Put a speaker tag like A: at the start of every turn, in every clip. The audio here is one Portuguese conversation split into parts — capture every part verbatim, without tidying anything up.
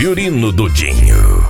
A: Fiorino Dudinho.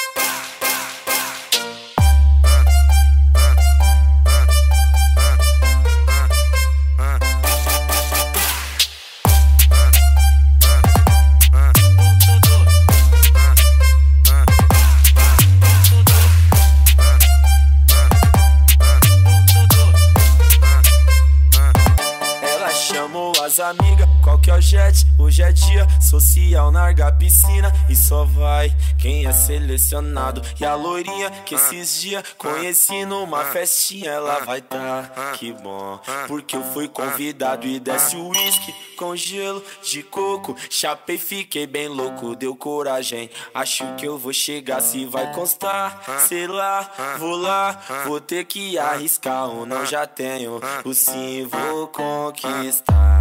B: As amigas, qual que é o jet? Hoje é dia social, larga a piscina e só vai quem é selecionado. E a loirinha que esses dias conheci numa festinha, ela vai tá, que bom, porque eu fui convidado e desce o uísque com gelo de coco. Chapei, fiquei bem louco, deu coragem, acho que eu vou chegar, se vai constar, sei lá, vou lá, vou ter que arriscar ou não, já tenho o sim, vou conquistar.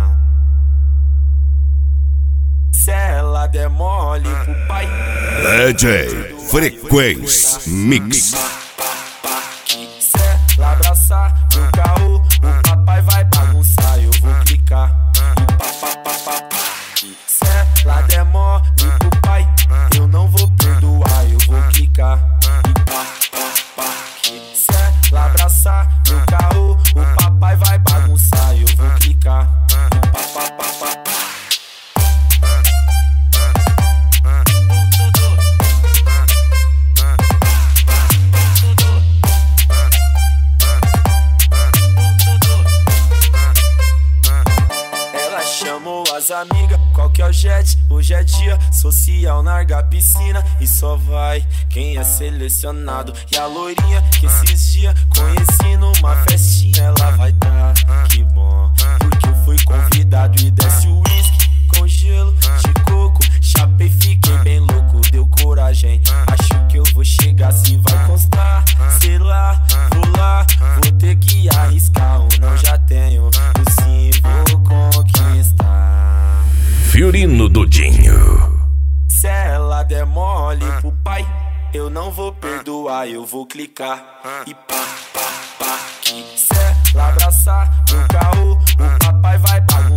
B: Se ela der mole pro pai,
A: D J Frequência Mix.
B: Se ela abraçar no carro, o papai vai bagunçar, eu vou clicar. Se ela der mole pro pai, eu não vou perdoar, eu vou clicar. Se ela abraçar no carro, o papai vai bagunçar, eu vou clicar. As amigas, qual que é o jet? Hoje é dia social, larga a piscina e só vai quem é selecionado. E a loirinha que esses dias conheci numa festinha, ela vai tá, que bom, porque eu fui convidado e desce o uísque com gelo de coco. Chapei, fiquei bem louco, deu coragem, acho que eu vou chegar, se vai constar, sei lá, vou lá, vou ter que arriscar ou não, já tenho o sim, vou conquistar.
A: Fiorino Dudinho.
B: Se ela der mole pro pai, eu não vou perdoar, eu vou clicar. E pá, pá, pá, que se ela abraçar no carro, o papai vai bagunçar.